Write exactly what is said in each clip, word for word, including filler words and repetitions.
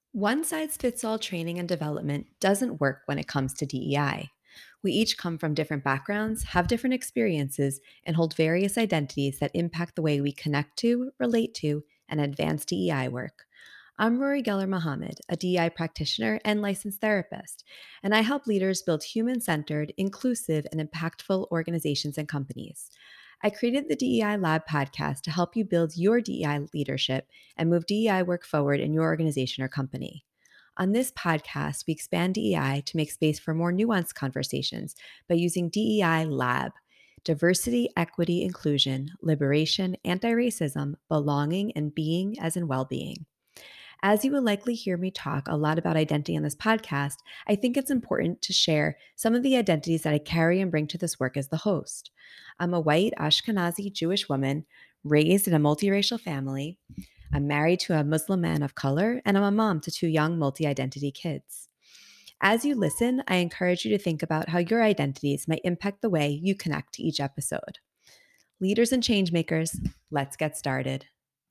One size fits all training and development doesn't work when it comes to D E I. We each come from different backgrounds, have different experiences, and hold various identities that impact the way we connect to, relate to, and advance D E I work. I'm Rory Geller Mohammed, a D E I practitioner and licensed therapist, and I help leaders build human centered, inclusive, and impactful organizations and companies. I created the D E I Lab podcast to help you build your D E I leadership and move D E I work forward in your organization or company. On this podcast, we expand D E I to make space for more nuanced conversations by using D E I Lab: diversity, equity, inclusion, liberation, anti racism, belonging, and being as in well being. As you will likely hear me talk a lot about identity on this podcast, I think it's important to share some of the identities that I carry and bring to this work as the host. I'm a white Ashkenazi Jewish woman raised in a multiracial family. I'm married to a Muslim man of color, and I'm a mom to two young multi identity kids. As you listen, I encourage you to think about how your identities might impact the way you connect to each episode. Leaders and changemakers, let's get started.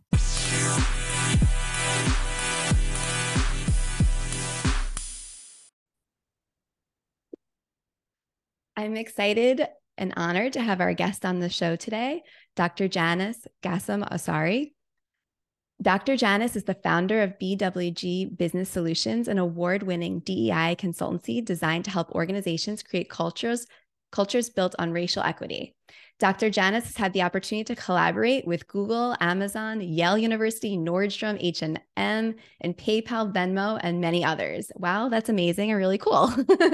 I'm excited and honored to have our guest on the show today, Doctor Janice Gassam Asari. Doctor Janice is the founder of B W G Business Solutions, an award-winning D E I consultancy designed to help organizations create cultures, cultures built on racial equity. Doctor Janice has had the opportunity to collaborate with Google, Amazon, Yale University, Nordstrom, H and M, and PayPal, Venmo, and many others. Wow, that's amazing and really cool.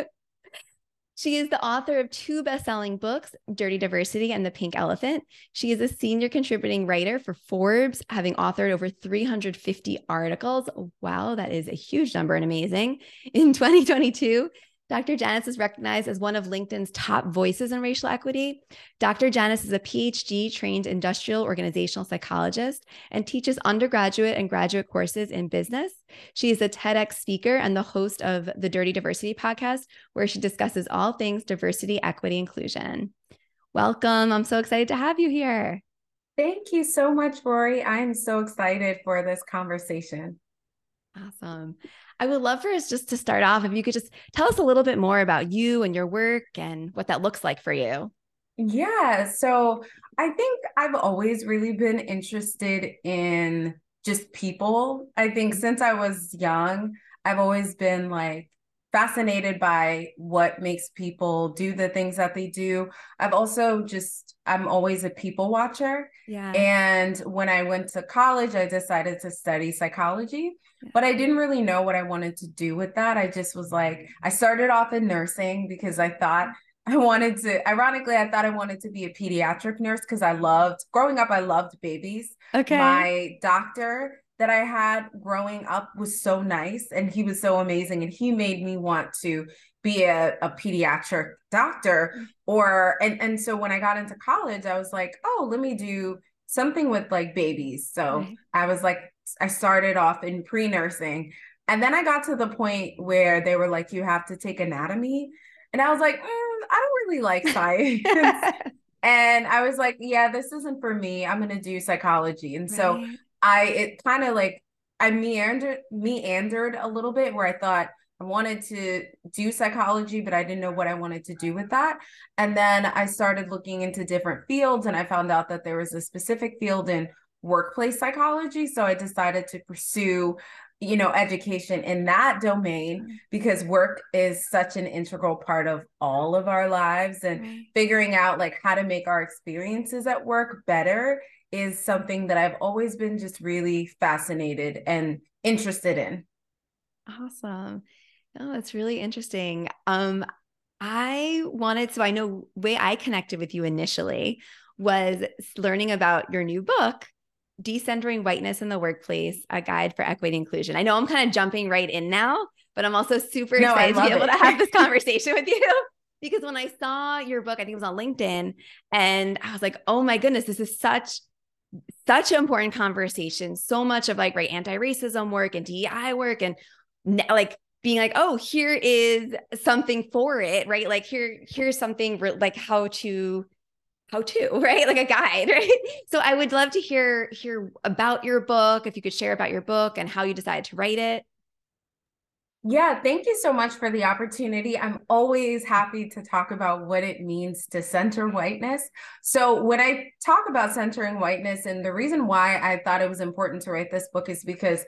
She is the author of two best-selling books, Dirty Diversity and The Pink Elephant. She is a senior contributing writer for Forbes, having authored over three hundred fifty articles. Wow, that is a huge number and amazing. In twenty twenty-two, Doctor Janice is recognized as one of LinkedIn's top voices in racial equity. Doctor Janice is a P H D-trained industrial organizational psychologist and teaches undergraduate and graduate courses in business. She is a TEDx speaker and the host of the Dirty Diversity podcast, where she discusses all things diversity, equity, inclusion. Welcome. I'm so excited to have you here. Thank you so much, Rory. I'm so excited for this conversation. Awesome. I would love for us just to start off, if you could just tell us a little bit more about you and your work and what that looks like for you. Yeah, so I think I've always really been interested in just people. I think since I was young, I've always been like fascinated by what makes people do the things that they do. I've also just, I'm always a people watcher. Yeah. And when I went to college, I decided to study psychology, Yeah. but I didn't really know what I wanted to do with that. I just was like, I started off in nursing because I thought I wanted to, ironically, I thought I wanted to be a pediatric nurse because I loved, growing up, I loved babies. Okay. My doctor that I had growing up was so nice and he was so amazing. And he made me want to be a, a pediatric doctor. Or, and, and so when I got into college, I was like, oh, let me do something with like babies. So Right. I was like, I started off in pre nursing. And then I got to the point where they were like, you have to take anatomy. And I was like, mm, I don't really like science. And I was like, yeah, this isn't for me. I'm going to do psychology. And so Right. I, it kind of like, I meandered, meandered a little bit where I thought I wanted to do psychology, but I didn't know what I wanted to do with that. And then I started looking into different fields and I found out that there was a specific field in workplace psychology. So I decided to pursue, you know, education in that domain because work is such an integral part of all of our lives, and Right. figuring out like how to make our experiences at work better is something that I've always been just really fascinated and interested in. Awesome. Oh, that's really interesting. Um, I wanted, so I know way I connected with you initially was learning about your new book, Decentering Whiteness in the Workplace, A Guide for Equity and Inclusion. I know I'm kind of jumping right in now, but I'm also super No, I excited to be love able to it. have this conversation with you. Because when I saw your book, I think it was on LinkedIn, and I was like, oh my goodness, this is such such an important conversation. So much of like, right, anti-racism work and D E I work and like being like, oh, here is something for it, right? Like here, here's something re- like how to, how to, right? Like a guide, right? So I would love to hear, hear about your book, if you could share about your book and how you decided to write it. Yeah, thank you so much for the opportunity. I'm always happy to talk about what it means to center whiteness. So, when I talk about centering whiteness, and the reason why I thought it was important to write this book is because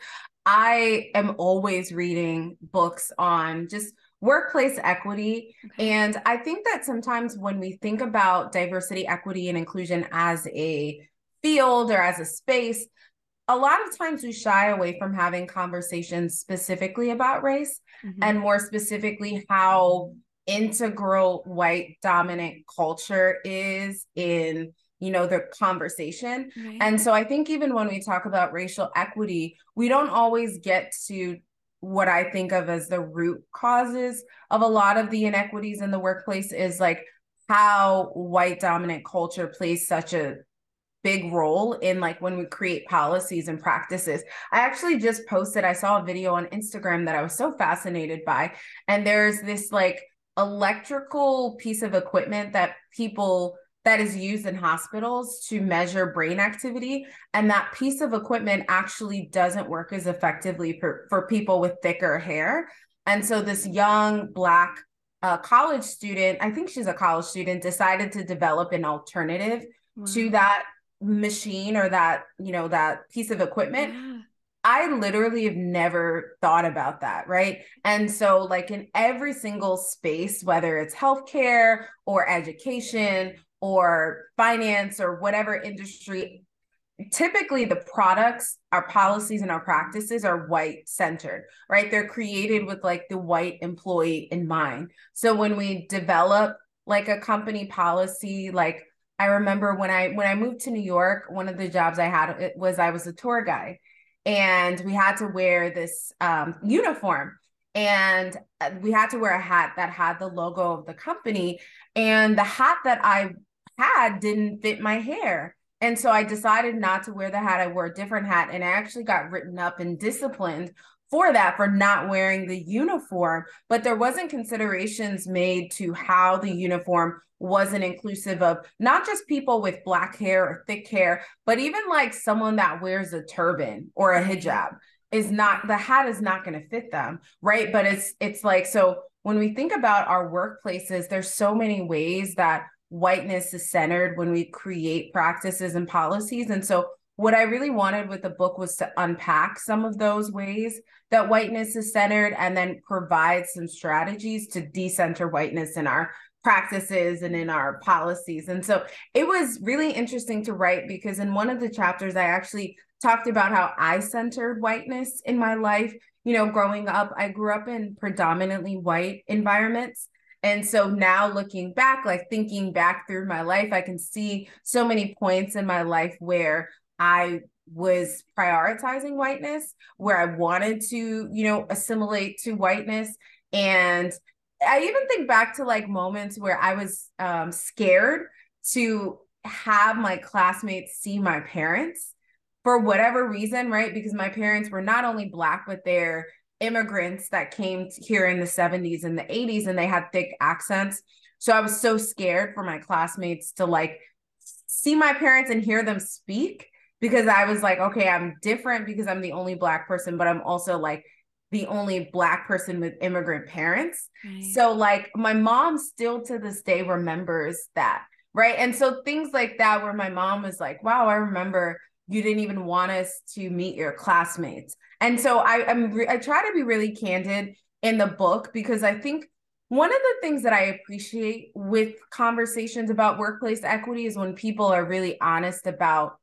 I am always reading books on just workplace equity. Okay. And I think that sometimes when we think about diversity, equity, and inclusion as a field or as a space, a lot of times we shy away from having conversations specifically about race Hmm. and more specifically how integral white dominant culture is in, you know, the conversation. Right. And so I think even when we talk about racial equity, we don't always get to what I think of as the root causes of a lot of the inequities in the workplace, is like how white dominant culture plays such a big role in like when we create policies and practices. I actually just posted, I saw a video on Instagram that I was so fascinated by. And there's this like electrical piece of equipment that people that is used in hospitals to measure brain activity. And that piece of equipment actually doesn't work as effectively for, for people with thicker hair. And so this young Black uh, college student, I think she's a college student, decided to develop an alternative to Wow. that machine or that, you know, that piece of equipment. Yeah. I literally have never thought about that, right? And so, like in every single space, whether it's healthcare or education or finance or whatever industry, typically the products, our policies, and our practices are white centered, right? They're created with like the white employee in mind. So when we develop like a company policy, like I remember when I when I moved to New York, one of the jobs I had it was I was a tour guide, and we had to wear this um, uniform, and uh, we had to wear a hat that had the logo of the company, and the hat that I had didn't fit my hair. And so I decided not to wear the hat. I wore a different hat, and I actually got written up and disciplined for that, for not wearing the uniform. But there wasn't considerations made to how the uniform wasn't inclusive of not just people with black hair or thick hair, but even like someone that wears a turban or a Right. hijab is not, the hat is not going to fit them, right? But it's it's like, so when we think about our workplaces, there's so many ways that whiteness is centered when we create practices and policies. And so what I really wanted with the book was to unpack some of those ways that whiteness is centered, and then provide some strategies to decenter whiteness in our practices and in our policies. And so it was really interesting to write, because in one of the chapters, I actually talked about how I centered whiteness in my life. You know, growing up, I grew up in predominantly white environments. And so now looking back, like thinking back through my life, I can see so many points in my life where I was prioritizing whiteness, where I wanted to, you know, assimilate to whiteness. And I even think back to like moments where I was um, scared to have my classmates see my parents for whatever reason, right? Because my parents were not only Black, but they're immigrants that came here in the seventies and the eighties, and they had thick accents. So I was so scared for my classmates to like see my parents and hear them speak, because I was like, okay, I'm different because I'm the only Black person, but I'm also like the only Black person with immigrant parents. Right. So like my mom still to this day remembers that, right? And so things like that, where my mom was like, wow, I remember you didn't even want us to meet your classmates. And so I, I'm re- I try to be really candid in the book, because I think one of the things that I appreciate with conversations about workplace equity is when people are really honest about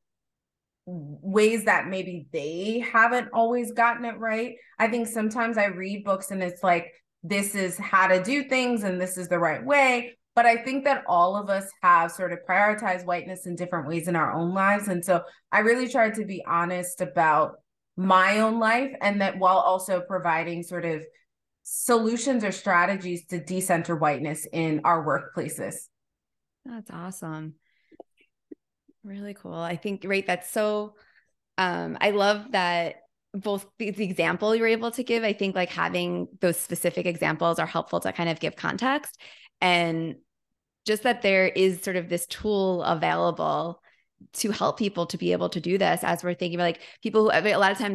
ways that maybe they haven't always gotten it right. I think sometimes I read books and it's like, this is how to do things and this is the right way. But I think that all of us have sort of prioritized whiteness in different ways in our own lives. And so I really tried to be honest about my own life, and that while also providing sort of solutions or strategies to decenter whiteness in our workplaces. That's awesome. Really cool. I think, right, that's so, um, I love that both the, the example you were able to give. I think like having those specific examples are helpful to kind of give context, and just that there is sort of this tool available to help people to be able to do this, as we're thinking about like people who, a lot of times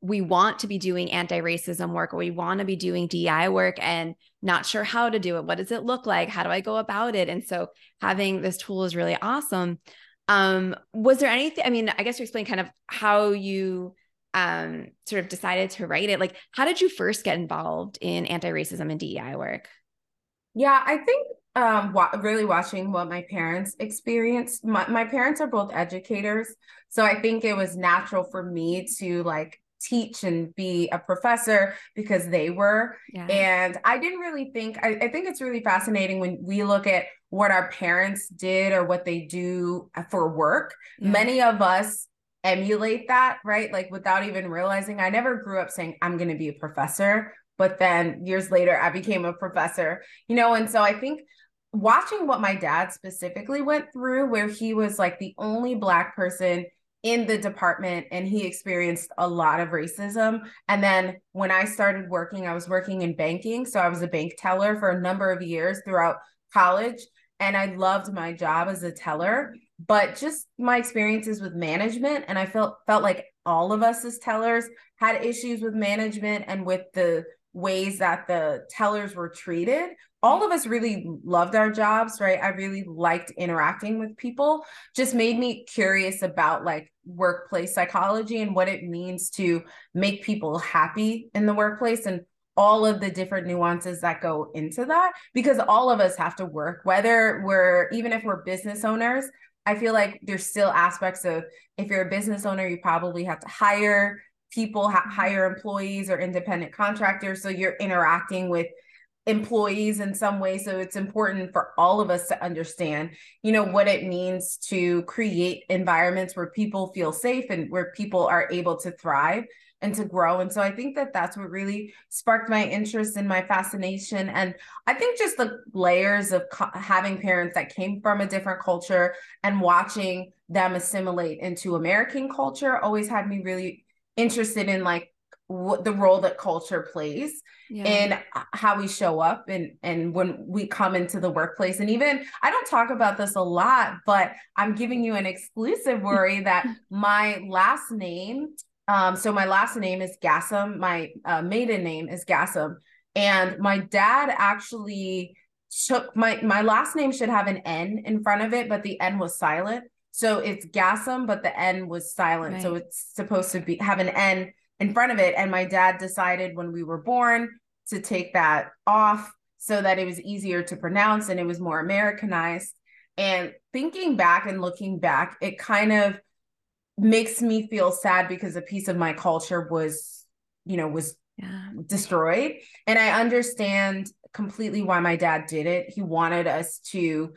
we want to be doing anti-racism work, or we want to be doing D E I work and not sure how to do it. What does it look like? How do I go about it? And so having this tool is really awesome. Um, was there anything, I mean, I guess you explained kind of how you um, sort of decided to write it. Like, how did you first get involved in anti-racism and D E I work? Yeah, I think um wa really watching what my parents experienced. My, my parents are both educators, so I think it was natural for me to like teach and be a professor because they were. Yeah. And I didn't really think, I, I think it's really fascinating when we look at what our parents did or what they do for work. Yeah. Many of us emulate that, right? Like without even realizing. I never grew up saying, I'm going to be a professor. But then years later, I became a professor, you know, and so I think watching what my dad specifically went through, where he was like the only Black person in the department and he experienced a lot of racism. And then when I started working, I was working in banking. So I was a bank teller for a number of years throughout college. And I loved my job as a teller, but just my experiences with management. And I felt felt like all of us as tellers had issues with management and with the ways that the tellers were treated. All of us really loved our jobs, right? I really liked interacting with people. Just made me curious about like workplace psychology and what it means to make people happy in the workplace and all of the different nuances that go into that, because all of us have to work, whether we're, even if we're business owners. I feel like there's still aspects of, if you're a business owner, you probably have to hire people, ha- hire employees or independent contractors. So you're interacting with employees in some way. So it's important for all of us to understand, you know, what it means to create environments where people feel safe and where people are able to thrive and to grow. And so I think that that's what really sparked my interest and my fascination. And I think just the layers of co- having parents that came from a different culture and watching them assimilate into American culture always had me really interested in like what the role that culture plays Yeah. in how we show up and and when we come into the workplace. And even, I don't talk about this a lot, but I'm giving you an exclusive, worry that my last name, um so my last name is Gassam, my uh, maiden name is Gassam, and my dad actually took my my last name should have an N in front of it, but the N was silent. So it's Gassam, but the N was silent. So Right. it's supposed to be have an N in front of it. And my dad decided when we were born to take that off so that it was easier to pronounce and it was more Americanized. And thinking back and looking back, it kind of makes me feel sad because a piece of my culture was, you know, was Yeah. destroyed. And I understand completely why my dad did it. He wanted us to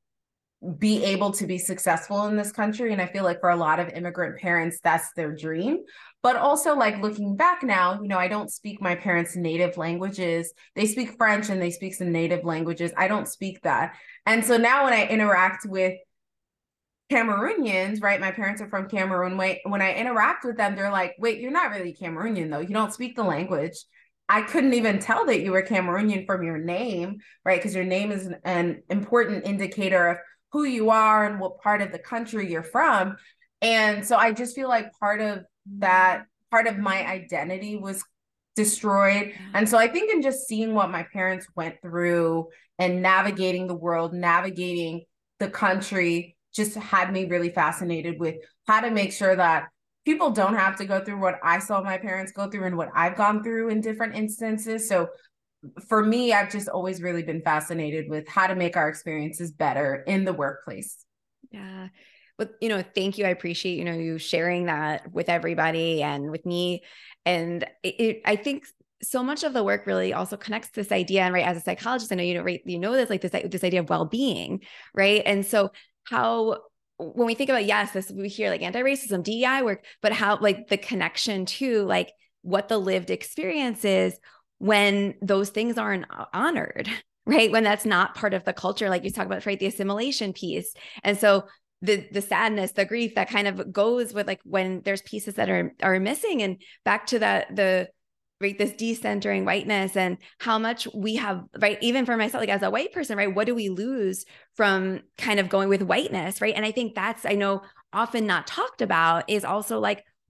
be able to be successful in this country. And I feel like for a lot of immigrant parents, that's their dream. But also, like looking back now, you know, I don't speak my parents' native languages. They speak French and they speak some native languages. I don't speak that. And so now when I interact with Cameroonians, right? My parents are from Cameroon. When I interact with them, they're like, wait, you're not really Cameroonian, though. You don't speak the language. I couldn't even tell that you were Cameroonian from your name, right? Because your name is an, an important indicator of who you are and what part of the country you're from. And so I just feel like part of that, part of my identity was destroyed. Yeah. And so I think in just seeing what my parents went through and navigating the world, navigating the country, just had me really fascinated with how to make sure that people don't have to go through what I saw my parents go through and what I've gone through in different instances. So for me, I've just always really been fascinated with how to make our experiences better in the workplace. Yeah. But, you know, thank you. I appreciate, you know, you sharing that with everybody and with me. And it, it, I think so much of the work really also connects this idea. And right, as a psychologist, I know, you know, right, you know, this, like this, this idea of well-being, right? And so how, when we think about, yes, this, we hear like anti-racism, D E I work, but how like the connection to like what the lived experience is when those things aren't honored, right? When that's not part of the culture, like you talk about, right? The assimilation piece. And so the, the sadness, the grief that kind of goes with like when there's pieces that are, are missing, and back to that, the, right, this decentering whiteness and how much we have, right? Even for myself, like as a white person, right? What do we lose from kind of going with whiteness, right? And I think that's, I know, often not talked about is also like,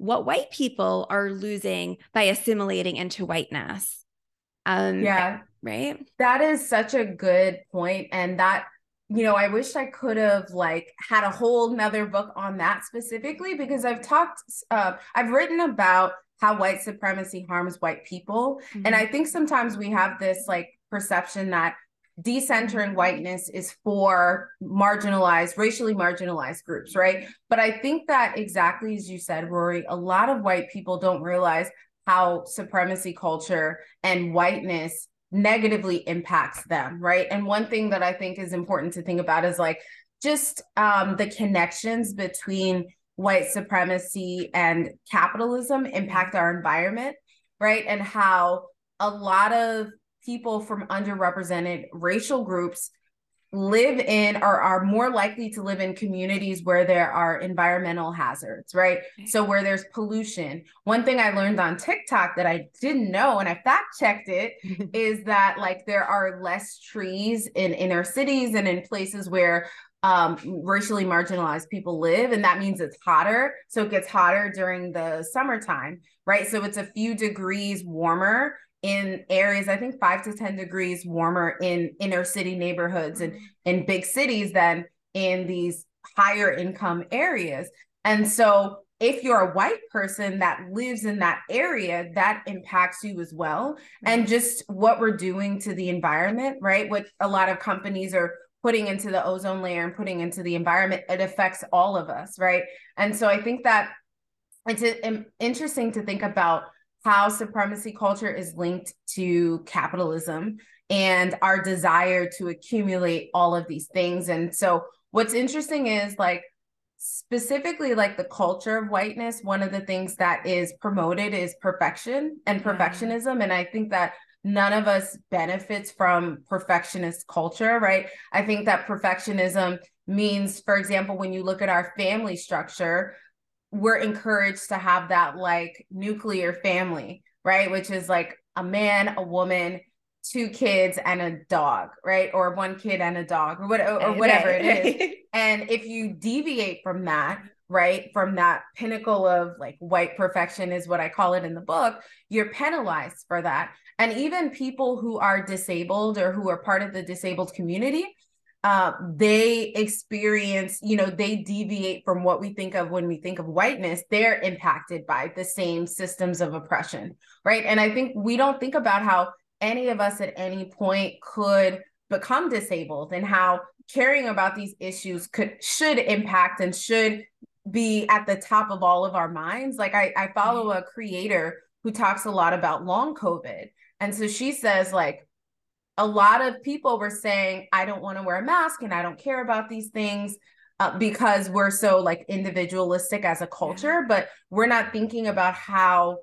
what white people are losing by assimilating into whiteness. Um, Yeah, right? that is such a good point. And that, you know, I wish I could have like had a whole nother book on that specifically, because I've talked, uh, I've written about how white supremacy harms white people. And Mm-hmm. I think sometimes we have this like perception that decentering whiteness is for marginalized, racially marginalized groups, right? But I think that exactly as you said, Rory, a lot of white people don't realize how supremacy culture and whiteness negatively impacts them, right? And one thing that I think is important to think about is like just um, the connections between white supremacy and capitalism impact our environment, right? And how a lot of people from underrepresented racial groups live in or are more likely to live in communities where there are environmental hazards, right? So where there's pollution. One thing I learned on TikTok that I didn't know, and I fact checked it, is that like there are less trees in inner cities and in places where um, racially marginalized people live. And that means it's hotter. So it gets hotter during the summertime, right? So it's a few degrees warmer in areas, I think five to ten degrees warmer in inner city neighborhoods and in big cities than in these higher income areas. And so if you're a white person that lives in that area, that impacts you as well. Right. And just what we're doing to the environment, right? What a lot of companies are putting into the ozone layer and putting into the environment, it affects all of us, right? And so I think that it's interesting to think about how supremacy culture is linked to capitalism and our desire to accumulate all of these things. And so what's interesting is like specifically like the culture of whiteness, one of the things that is promoted is perfection and perfectionism. Yeah. And I think that none of us benefits from perfectionist culture, right? I think that perfectionism means, for example, when you look at our family structure, we're encouraged to have that like nuclear family, right? Which is like a man, a woman, two kids, and a dog, right? Or one kid and a dog, or, what, or whatever right, it right. is. And if you deviate from that, right, from that pinnacle of like white perfection is what I call it in the book, you're penalized for that. And even people who are disabled or who are part of the disabled community, uh, they experience, you know, they deviate from what we think of when we think of whiteness. They're impacted by the same systems of oppression, right? And I think we don't think about how any of us at any point could become disabled and how caring about these issues could should impact and should be at the top of all of our minds. Like I, I follow a creator who talks a lot about long COVID. And so she says like, a lot of people were saying, I don't want to wear a mask and I don't care about these things uh, because we're so like individualistic as a culture, yeah. But we're not thinking about how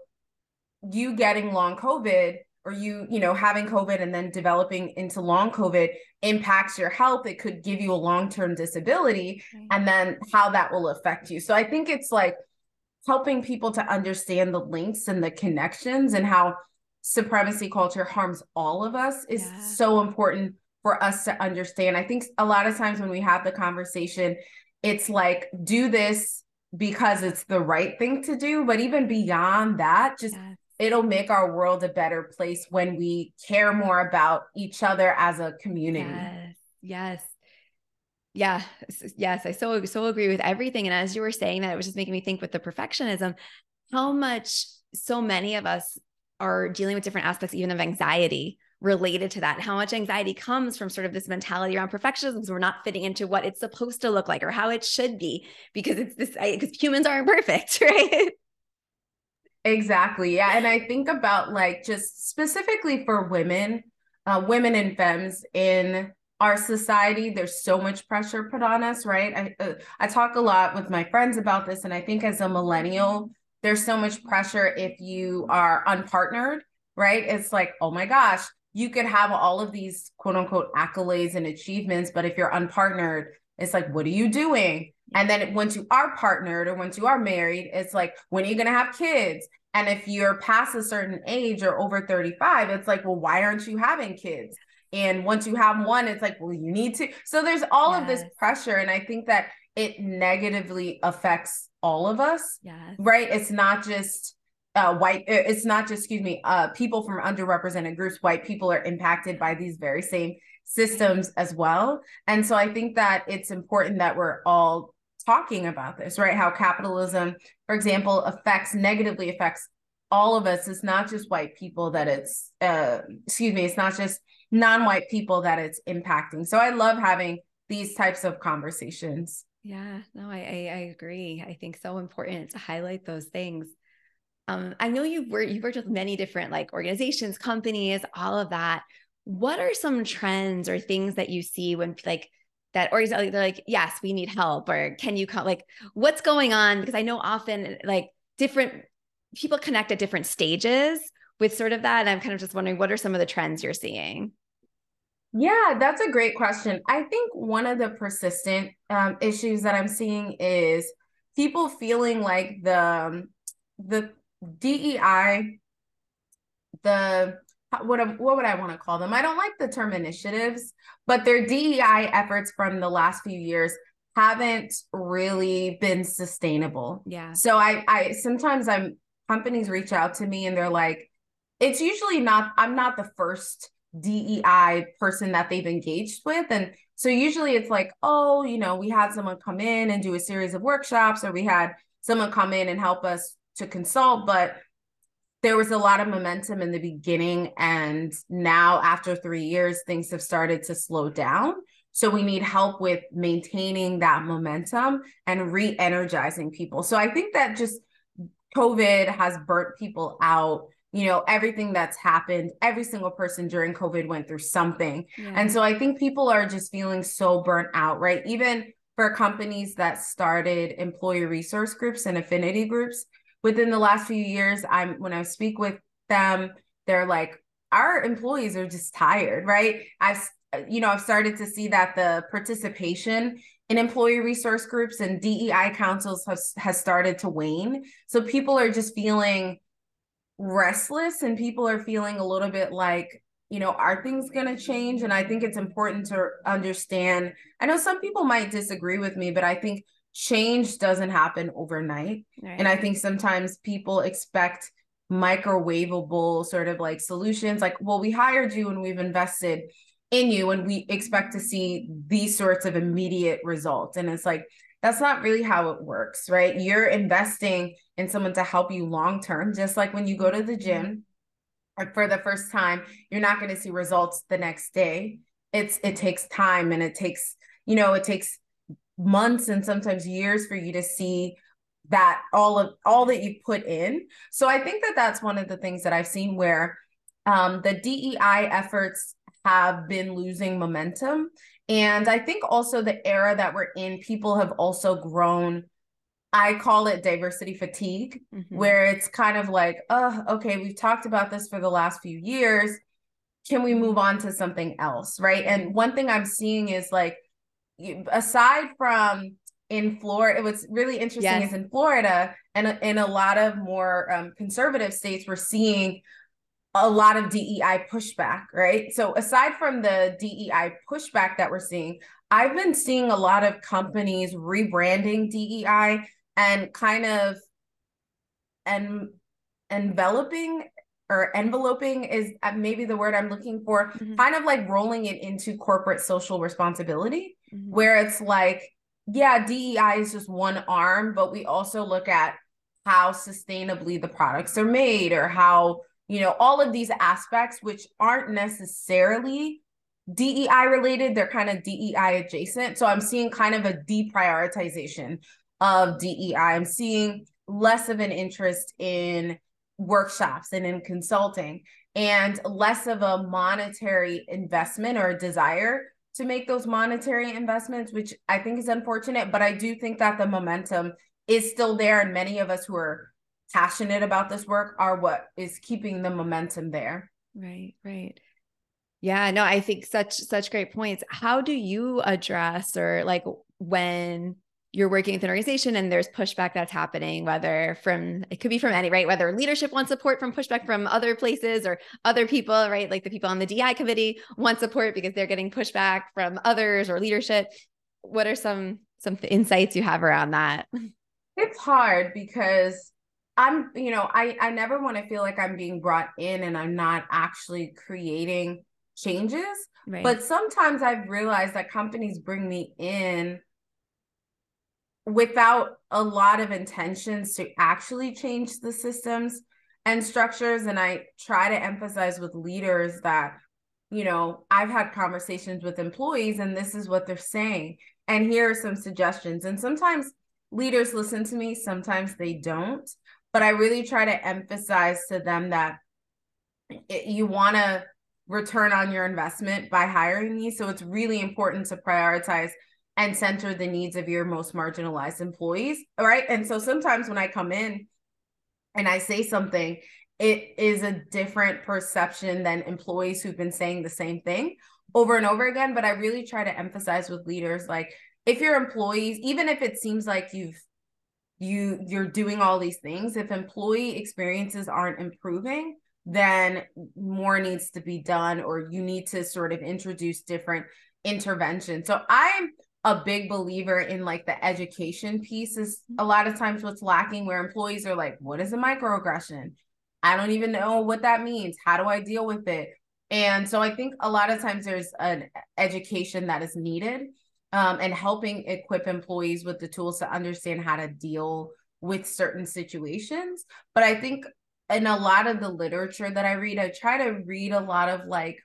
you getting long COVID or you, you know, having COVID and then developing into long COVID impacts your health. It could give you a long-term disability, right. And then how that will affect you. So I think it's like helping people to understand the links and the connections and how supremacy culture harms all of us is yeah. so important for us to understand. I think a lot of times when we have the conversation, it's like, do this because it's the right thing to do. But even beyond that, just yes. it'll make our world a better place when we care more about each other as a community. Yes. Yes. Yeah. Yes. I so, so agree with everything. And as you were saying that, it was just making me think with the perfectionism, how much so many of us are dealing with different aspects, even of anxiety related to that. How much anxiety comes from sort of this mentality around perfectionism because we're not fitting into what it's supposed to look like or how it should be because it's this, because humans aren't perfect, right? Exactly. Yeah. And I think about like just specifically for women, uh, women and femmes in our society, there's so much pressure put on us, right? I, uh, I talk a lot with my friends about this. And I think as a millennial, there's so much pressure if you are unpartnered, right? It's like, oh my gosh, you could have all of these quote unquote accolades and achievements, but if you're unpartnered, it's like, what are you doing? And then once you are partnered or once you are married, it's like, when are you going to have kids? And if you're past a certain age or over thirty-five, it's like, well, why aren't you having kids? And once you have one, it's like, well, you need to. So there's all yes. of this pressure. And I think that it negatively affects all of us, Yes. right? It's not just uh, white, it's not just, excuse me, uh, people from underrepresented groups. White people are impacted by these very same systems as well. And so I think that it's important that we're all talking about this, right? How capitalism, for example, affects negatively affects all of us. It's not just white people that it's, uh, excuse me, it's not just non-white people that it's impacting. So I love having these types of conversations. Yeah, no, I, I, I agree. I think so important to highlight those things. Um, I know you've worked, you've worked with many different like organizations, companies, all of that. What are some trends or things that you see when like that, or they're like, yes, we need help, or can you come, like, what's going on? Because I know often like different people connect at different stages with sort of that. And I'm kind of just wondering, what are some of the trends you're seeing? Yeah, that's a great question. I think one of the persistent um, issues that I'm seeing is people feeling like the um, the D E I, the what what would I want to call them? I don't like the term initiatives, but their D E I efforts from the last few years haven't really been sustainable. Yeah. So I I sometimes I'm companies reach out to me and they're like, it's usually not, I'm not the first D E I person that they've engaged with. And so usually it's like, oh, you know, we had someone come in and do a series of workshops, or we had someone come in and help us to consult, but there was a lot of momentum in the beginning. And now after three years, things have started to slow down. So we need help with maintaining that momentum and re-energizing people. So I think that just COVID has burnt people out. You know, everything that's happened, every single person during COVID went through something. Yeah. And so I think people are just feeling so burnt out, right? Even for companies that started employee resource groups and affinity groups within the last few years, I'm when I speak with them, they're like, our employees are just tired, right? I've you know, I've started to see that the participation in employee resource groups and D E I councils has, has started to wane. So people are just feeling restless, and people are feeling a little bit like, you know, are things going to change? And I think it's important to understand. I know some people might disagree with me, but I think change doesn't happen overnight. Right. And I think sometimes people expect microwavable sort of like solutions, like, well, we hired you and we've invested in you and we expect to see these sorts of immediate results. And it's like, that's not really how it works, right? You're investing in someone to help you long term, just like when you go to the gym for the first time, you're not going to see results the next day. It's it takes time, and it takes, you know, it takes months and sometimes years for you to see that all of all that you put in. So I think that that's one of the things that I've seen where um, the D E I efforts have been losing momentum. And I think also the era that we're in, people have also grown, I call it diversity fatigue, mm-hmm. where it's kind of like, oh, okay, we've talked about this for the last few years. Can we move on to something else, right? And one thing I'm seeing is like, aside from in Florida, what's really interesting yes. is in Florida and in a lot of more um, conservative states, we're seeing a lot of D E I pushback, right? So aside from the D E I pushback that we're seeing, I've been seeing a lot of companies rebranding D E I and kind of and enveloping or enveloping is maybe the word I'm looking for, mm-hmm. kind of like rolling it into corporate social responsibility, mm-hmm. where it's like, yeah, D E I is just one arm, but we also look at how sustainably the products are made, or how, you know, all of these aspects, which aren't necessarily D E I related, they're kind of D E I adjacent. So I'm seeing kind of a deprioritization of D E I. I'm seeing less of an interest in workshops and in consulting, and less of a monetary investment or a desire to make those monetary investments, which I think is unfortunate. But I do think that the momentum is still there, and many of us who are passionate about this work are what is keeping the momentum there. Right, right. Yeah, no, I think such, such great points. How do you address, or like when you're working with an organization and there's pushback that's happening, whether from, it could be from any, right? Whether leadership wants support from pushback from other places or other people, right? Like the people on the D I committee want support because they're getting pushback from others or leadership. What are some, some insights you have around that? It's hard because I'm, you know, I I never want to feel like I'm being brought in and I'm not actually creating changes. Right. But sometimes I've realized that companies bring me in without a lot of intentions to actually change the systems and structures. And I try to emphasize with leaders that, you know, I've had conversations with employees and this is what they're saying. And here are some suggestions. And sometimes leaders listen to me, sometimes they don't. But I really try to emphasize to them that it, you want to return on your investment by hiring me. So it's really important to prioritize and center the needs of your most marginalized employees. All right. And so sometimes when I come in and I say something, it is a different perception than employees who've been saying the same thing over and over again. But I really try to emphasize with leaders, like if your employees, even if it seems like you've you you're doing all these things, if employee experiences aren't improving, then more needs to be done, or you need to sort of introduce different interventions. So I'm a big believer in like the education piece is a lot of times what's lacking, where employees are like, what is a microaggression? I don't even know what that means. How do I deal with it? And so I think a lot of times there's an education that is needed, um, and helping equip employees with the tools to understand how to deal with certain situations. But I think in a lot of the literature that I read, I try to read a lot of like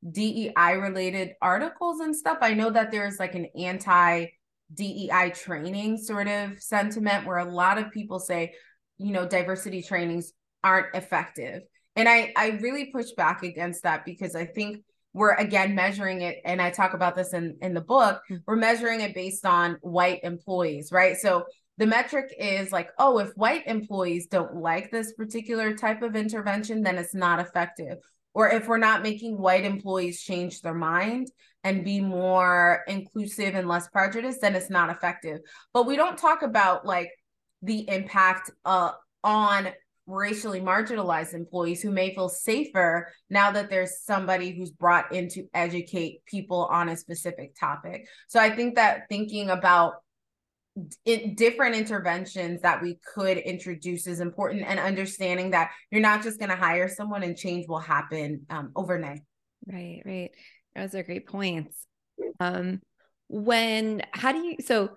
D E I related articles and stuff. I know that there's like an anti D E I training sort of sentiment where a lot of people say, you know, diversity trainings aren't effective. And I, I really push back against that, because I think we're again measuring it, and I talk about this in, in the book, we're measuring it based on white employees, right? So the metric is like, oh, if white employees don't like this particular type of intervention, then it's not effective. Or if we're not making white employees change their mind and be more inclusive and less prejudiced, then it's not effective. But we don't talk about like the impact uh, on racially marginalized employees who may feel safer now that there's somebody who's brought in to educate people on a specific topic. So I think that thinking about it, different interventions that we could introduce is important, and understanding that you're not just going to hire someone and change will happen um, overnight. Right, right. Those are great points. Um, when, how do you, so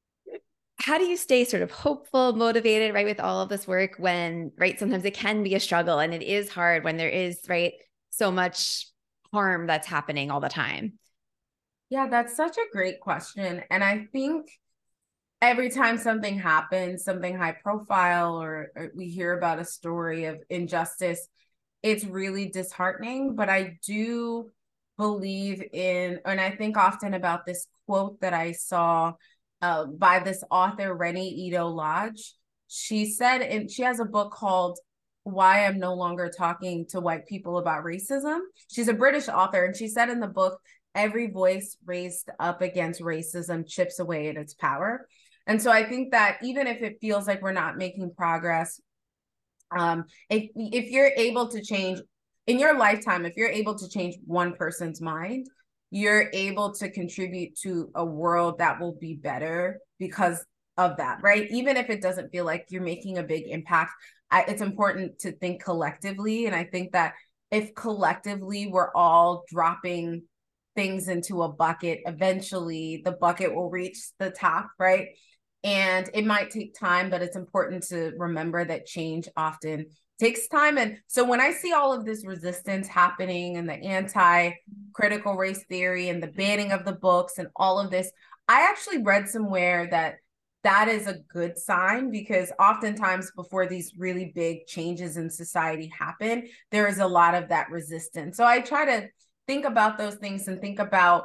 how do you stay sort of hopeful, motivated, right, with all of this work when, right, sometimes it can be a struggle and it is hard when there is, right, so much harm that's happening all the time? Yeah, that's such a great question. And I think every time something happens, something high profile, or, or we hear about a story of injustice, it's really disheartening. But I do believe in, and I think often about this quote that I saw uh, by this author, Renee Ito Lodge. She said, and she has a book called Why I'm No Longer Talking to White People About Racism. She's a British author, and she said in the book, every voice raised up against racism chips away at its power. And so I think that even if it feels like we're not making progress, um, if if you're able to change in your lifetime, if you're able to change one person's mind, you're able to contribute to a world that will be better because of that, right? Even if it doesn't feel like you're making a big impact, I, it's important to think collectively. And I think that if collectively we're all dropping things into a bucket, eventually the bucket will reach the top, right? And it might take time, but it's important to remember that change often takes time. And so when I see all of this resistance happening, and the anti-critical race theory and the banning of the books and all of this, I actually read somewhere that that is a good sign, because oftentimes before these really big changes in society happen, there is a lot of that resistance. So I try to think about those things and think about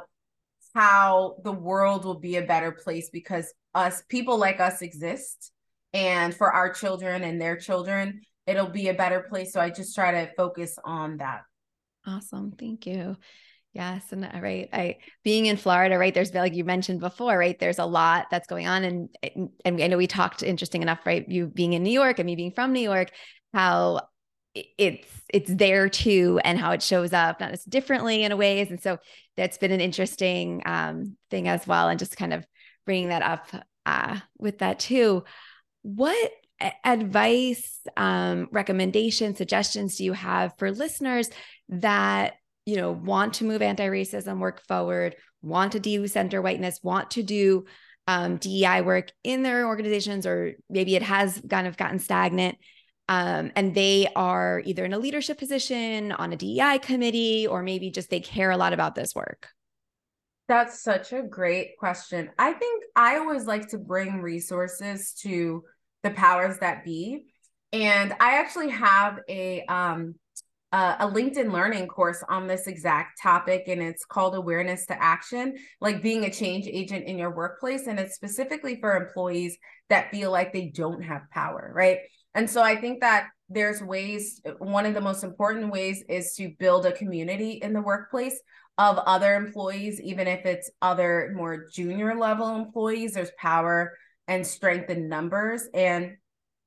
how the world will be a better place because us, people like us, exist. And for our children and their children, it'll be a better place. So I just try to focus on that. Awesome. Thank you. Yes. And uh, right. I, being in Florida, right, there's, like you mentioned before, right, there's a lot that's going on. And, and I know we talked, interesting enough, right, you being in New York and me being from New York, how it's, it's there too, and how it shows up, not as differently in a ways. And so that's been an interesting um, thing as well. And just kind of bringing that up uh, with that too. what advice, um, recommendations, suggestions do you have for listeners that, you know, want to move anti-racism work forward, want to de-center whiteness, want to do um, D E I work in their organizations, or maybe it has kind of gotten stagnant, um, and they are either in a leadership position on a D E I committee, or maybe just they care a lot about this work? That's such a great question. I think I always like to bring resources to the powers that be. And I actually have a um a, a LinkedIn learning course on this exact topic, and it's called Awareness to Action, like being a change agent in your workplace. And it's specifically for employees that feel like they don't have power, right? And so I think that there's ways, one of the most important ways is to build a community in the workplace of other employees, even if it's other more junior level employees. There's power and strength in numbers. And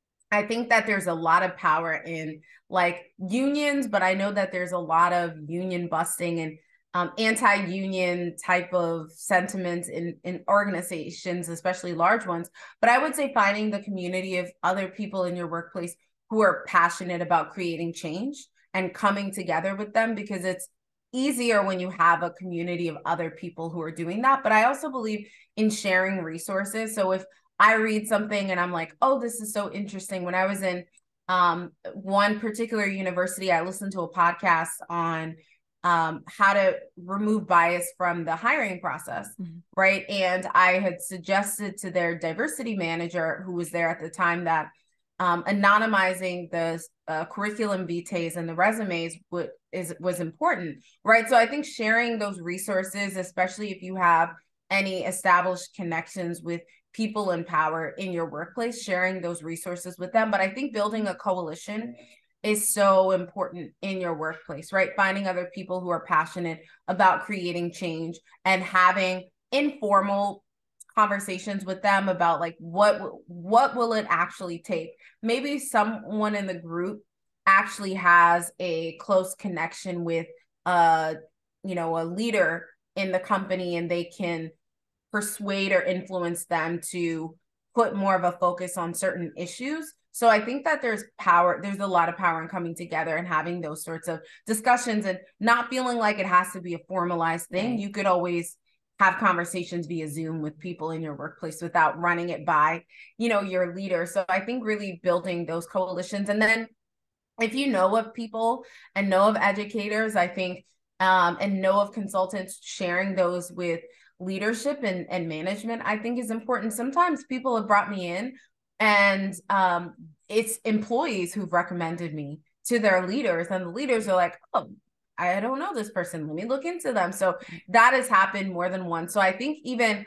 I think that there's a lot of power in like unions, but I know that there's a lot of union busting and um, anti-union type of sentiments in, in organizations, especially large ones. But I would say finding the community of other people in your workplace who are passionate about creating change and coming together with them, because it's easier when you have a community of other people who are doing that. But I also believe in sharing resources. So if I read something and I'm like, oh, this is so interesting. When I was in um, one particular university, I listened to a podcast on um, how to remove bias from the hiring process, mm-hmm. right? And I had suggested to their diversity manager, who was there at the time, that um, anonymizing the uh, curriculum vitae and the resumes would, is was important, right? So I think sharing those resources, especially if you have any established connections with people in power in your workplace, sharing those resources with them. But I think building a coalition is so important in your workplace, right? Finding other people who are passionate about creating change and having informal conversations with them about like what what will it actually take. Maybe someone in the group actually has a close connection with uh you know a leader in the company, and they can persuade or influence them to put more of a focus on certain issues. So I think that there's power, there's a lot of power in coming together and having those sorts of discussions and not feeling like it has to be a formalized thing. Right. You could always have conversations via Zoom with people in your workplace without running it by, you know, your leader. So I think really building those coalitions. And then if you know of people and know of educators, I think, um, and know of consultants, sharing those with leadership and, and management, I think is important. Sometimes people have brought me in and um, it's employees who've recommended me to their leaders, and the leaders are like, oh, I don't know this person, let me look into them. So that has happened more than once. So I think even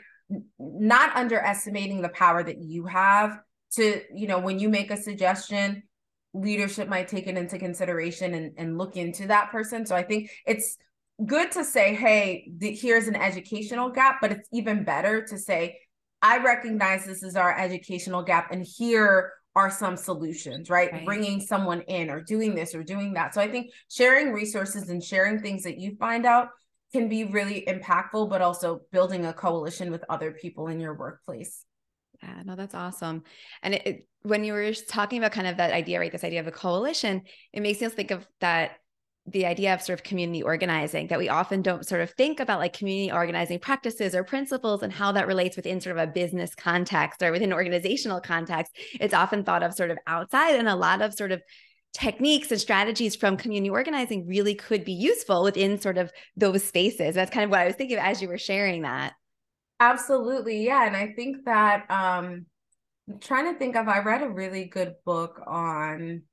not underestimating the power that you have to, you know, when you make a suggestion, leadership might take it into consideration and, and look into that person. So I think it's good to say, hey, the, here's an educational gap, but it's even better to say, I recognize this is our educational gap, and here are some solutions, right? right? Bringing someone in or doing this or doing that. So I think sharing resources and sharing things that you find out can be really impactful, but also building a coalition with other people in your workplace. Yeah, no, that's awesome. And it, it, when you were talking about kind of that idea, right, this idea of a coalition, it makes me think of that, the idea of sort of community organizing, that we often don't sort of think about like community organizing practices or principles and how that relates within sort of a business context or within organizational context. It's often thought of sort of outside, and a lot of sort of techniques and strategies from community organizing really could be useful within sort of those spaces. That's kind of what I was thinking of as you were sharing that. Absolutely. Yeah. And I think that um, I'm trying to think of, I read a really good book on,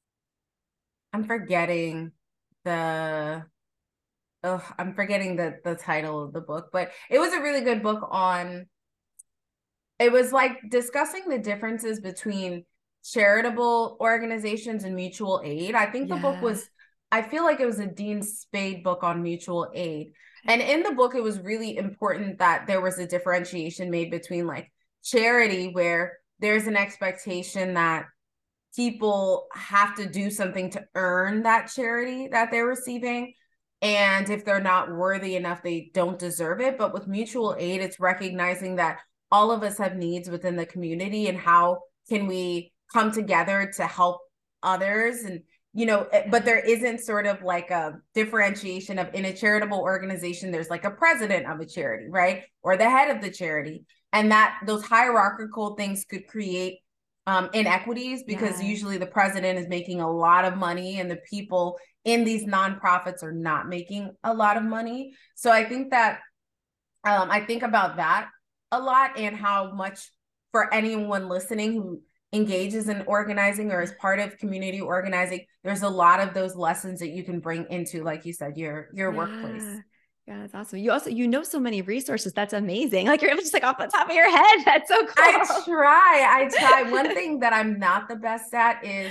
I'm forgetting the, oh, I'm forgetting the, the title of the book, but it was a really good book on, it was like discussing the differences between charitable organizations and mutual aid. I think the yeah. book was, I feel like it was a Dean Spade book on mutual aid. And in the book, it was really important that there was a differentiation made between like charity, where there's an expectation that people have to do something to earn that charity that they're receiving. And if they're not worthy enough, they don't deserve it. But with mutual aid, it's recognizing that all of us have needs within the community, and how can we come together to help others? And, you know, but there isn't sort of like a differentiation of, in a charitable organization, there's like a president of a charity, right? Or the head of the charity. And that those hierarchical things could create um, inequities, because Yeah. usually the president is making a lot of money and the people in these nonprofits are not making a lot of money. So I think that um, I think about that a lot, and how much, for anyone listening who engages in organizing or is part of community organizing, there's a lot of those lessons that you can bring into, like you said, your your workplace. Yeah. Yeah, that's awesome. You also, you know, so many resources. That's amazing. Like you're able to just like off the top of your head. That's so I cool. try. I try. One thing that I'm not the best at is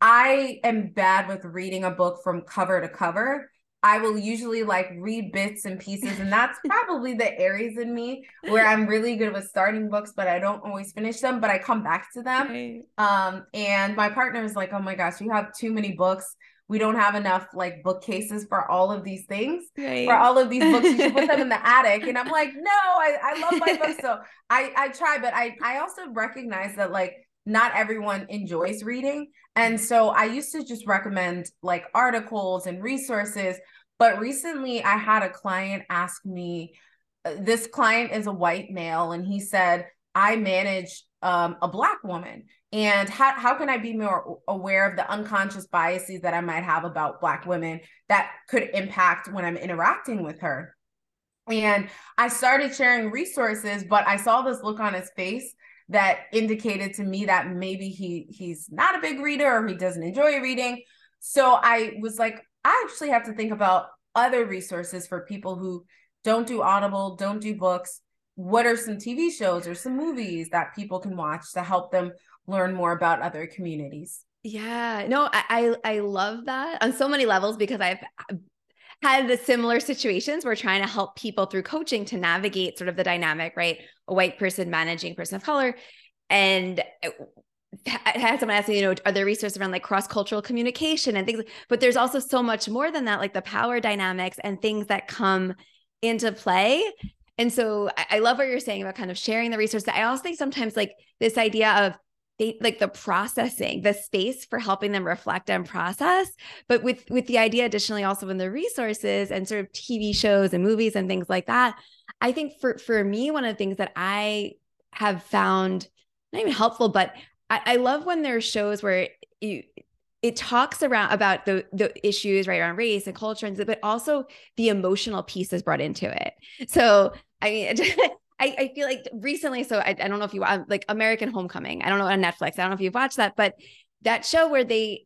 I am bad with reading a book from cover to cover. I will usually like read bits and pieces, and that's probably the areas in me where I'm really good with starting books, but I don't always finish them, but I come back to them. Right. Um, and my partner is like, "Oh my gosh, you have too many books. We don't have enough like bookcases for all of these things, for Right. all of these books. You should put them in the attic." And I'm like, "No, I, I love my books." So I, I try, but I, I also recognize that like not everyone enjoys reading. And so I used to just recommend like articles and resources. But recently I had a client ask me, uh, this client is a white male, and he said, "I manage um, a Black woman. And how, how can I be more aware of the unconscious biases that I might have about Black women that could impact when I'm interacting with her?" And I started sharing resources, but I saw this look on his face that indicated to me that maybe he he's not a big reader, or he doesn't enjoy reading. So I was like, I actually have to think about other resources for people who don't do Audible, don't do books. What are some T V shows or some movies that people can watch to help them learn more about other communities? Yeah, no, I, I I love that on so many levels, because I've had the similar situations where trying to help people through coaching to navigate sort of the dynamic, right? A white person managing a person of color. And I had someone ask me, you know, are there resources around like cross-cultural communication and things? But there's also so much more than that, like the power dynamics and things that come into play. And so I, I love what you're saying about kind of sharing the resources. I also think sometimes like this idea of they, like the processing, the space for helping them reflect and process, but with with the idea additionally also in the resources and sort of T V shows and movies and things like that. I think for for me, one of the things that I have found not even helpful, but I, I love when there are shows where you it talks around about the the issues right around race and culture, and but also the emotional piece is brought into it. So I mean, I, I feel like recently, so I, I don't know if you like American Homecoming. I don't know, on Netflix. I don't know if you've watched that, but that show where they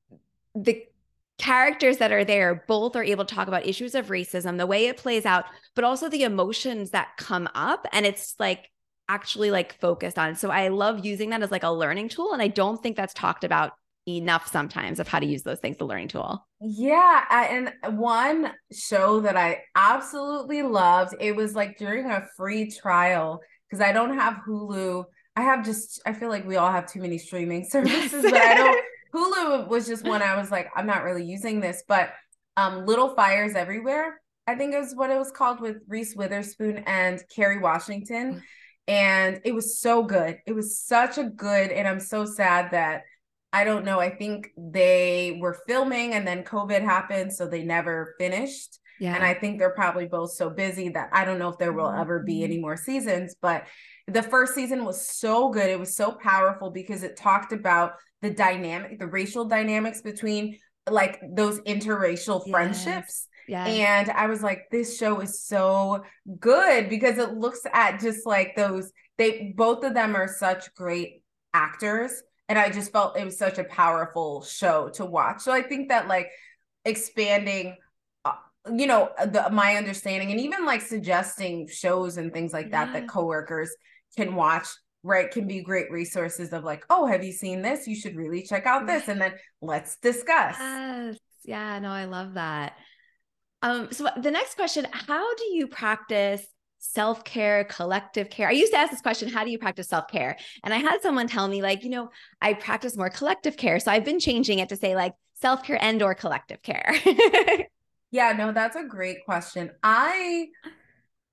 the characters that are there both are able to talk about issues of racism, the way it plays out, but also the emotions that come up, and it's like actually like focused on. So I love using that as like a learning tool, and I don't think that's talked about enough sometimes of how to use those things, the learning tool. Yeah, and one show that I absolutely loved, it was like during a free trial, because I don't have Hulu. I have just, I feel like we all have too many streaming services, but I don't, Yes. Hulu was just one I was like, I'm not really using this, but um, Little Fires Everywhere, I think is what it was called, with Reese Witherspoon and Kerry Washington. And it was so good. It was such a good, and I'm so sad that I don't know. I think they were filming and then COVID happened, so they never finished. And Yeah. I think they're probably both so busy that I don't know if there will ever be Mhm. any more seasons. But the first season was so good. It was so powerful because it talked about the dynamic, the racial dynamics between like those interracial Yes. friendships. Yes. And I was like, this show is so good because it looks at just like those, they both of them are such great actors, and I just felt it was such a powerful show to watch. So I think that like expanding, uh, you know, the, my understanding, and even like suggesting shows and things like that that Yeah. coworkers can watch, right, can be great resources of like, oh, have you seen this? You should really check out this, and then let's discuss. Yes. Yeah, no, I love that. Um, so the next question, how do you practice self-care, collective care? I used to ask this question, how do you practice self-care? And I had someone tell me like, you know, I practice more collective care. So I've been changing it to say like self-care and or collective care. Yeah, no, that's a great question. I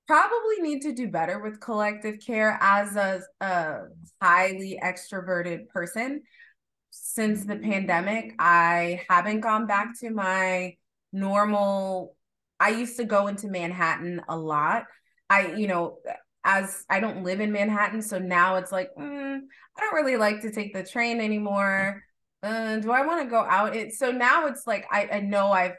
probably need to do better with collective care as a, a highly extroverted person. Since the pandemic, I haven't gone back to my normal. I used to go into Manhattan a lot. I, you know, as I don't live in Manhattan, so now it's like, mm, I don't really like to take the train anymore. Uh, do I want to go out? It so now it's like I, I know I've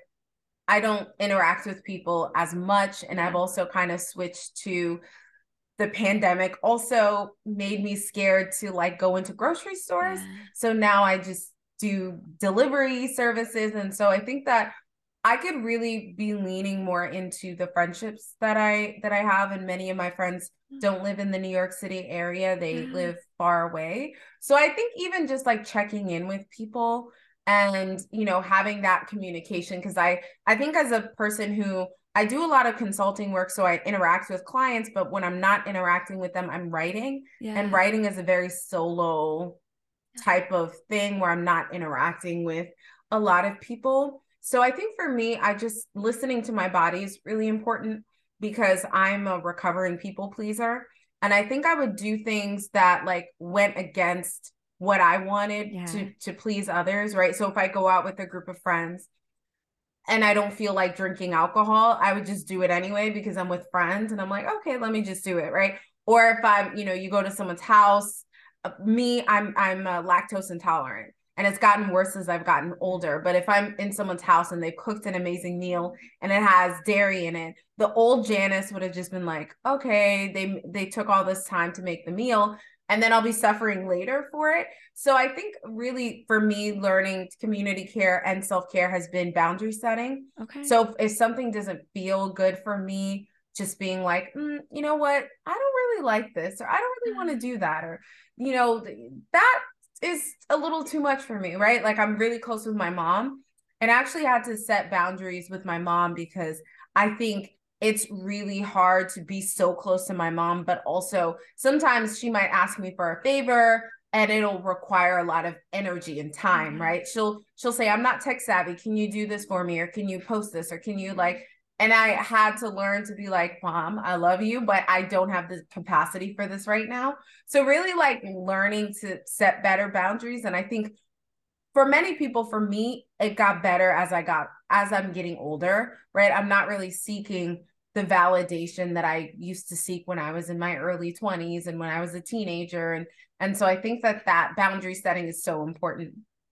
I don't interact with people as much, and I've Yeah. also kind of switched to the pandemic also made me scared to like go into grocery stores. Yeah. So now I just do delivery services. And so I think that I could really be leaning more into the friendships that I that I have. And many of my friends don't live in the New York City area. They Yeah. live far away. So I think even just like checking in with people and you know having that communication, because I I think as a person who I do a lot of consulting work, so I interact with clients, but when I'm not interacting with them, I'm writing. And Yeah. writing is a very solo type of thing where I'm not interacting with a lot of people. So I think for me, I just listening to my body is really important because I'm a recovering people pleaser. And I think I would do things that like went against what I wanted Yeah. to to please others, right? So if I go out with a group of friends and I don't feel like drinking alcohol, I would just do it anyway because I'm with friends and I'm like, okay, let me just do it, right? Or if I'm, you know, you go to someone's house, uh, me, I'm I'm uh, lactose intolerant, and it's gotten worse as I've gotten older. But if I'm in someone's house and they've cooked an amazing meal and it has dairy in it, the old Janice would have just been like, okay, they they took all this time to make the meal, and then I'll be suffering later for it. So I think really for me, learning community care and self-care has been boundary setting. Okay. So if, if something doesn't feel good for me, just being like, mm, you know what, I don't really like this, or I don't really want to do that, or, you know, that is a little too much for me, right? Like I'm really close with my mom and I actually had to set boundaries with my mom because I think it's really hard to be so close to my mom, but also sometimes she might ask me for a favor and it'll require a lot of energy and time, Yeah. right? She'll she'll say, I'm not tech savvy. Can you do this for me? Or can you post this? Or can you like, and I had to learn to be like, Mom, I love you, but I don't have the capacity for this right now. So really like learning to set better boundaries. And I think for many people, for me, it got better as I got as I'm getting older, right? I'm not really seeking the validation that I used to seek when I was in my early twenties and when I was a teenager. And and so I think that that boundary setting is so important.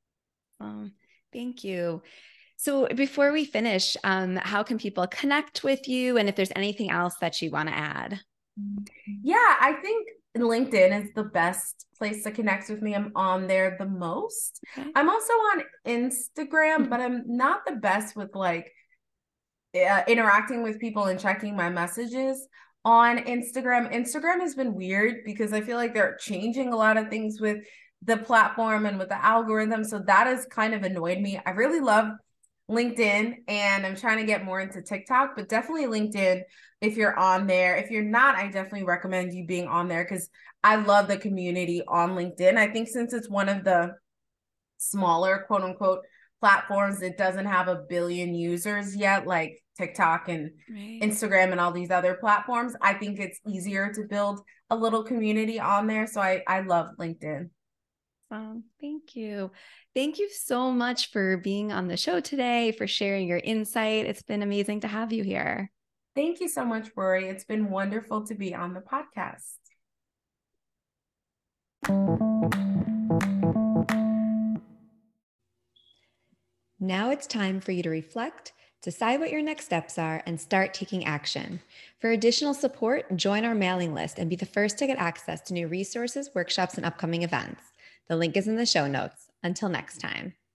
Um, thank you. So before we finish, um, how can people connect with you? And if there's anything else that you want to add? Yeah, I think LinkedIn is the best place to connect with me. I'm on there the most. Okay. I'm also on Instagram, but I'm not the best with like uh, interacting with people and checking my messages on Instagram. Instagram has been weird because I feel like they're changing a lot of things with the platform and with the algorithm. So that has kind of annoyed me. I really love LinkedIn and I'm trying to get more into TikTok, but definitely LinkedIn if you're on there. If you're not, I definitely recommend you being on there because I love the community on LinkedIn. I think since it's one of the smaller quote unquote platforms, it doesn't have a billion users yet, like TikTok and Right. Instagram and all these other platforms. I think it's easier to build a little community on there. So I, I love LinkedIn. Um, thank you. Thank you so much for being on the show today, for sharing your insight. It's been amazing to have you here. Thank you so much, Rory. It's been wonderful to be on the podcast. Now it's time for you to reflect, decide what your next steps are, and start taking action. For additional support, join our mailing list and be the first to get access to new resources, workshops, and upcoming events. The link is in the show notes. Until next time.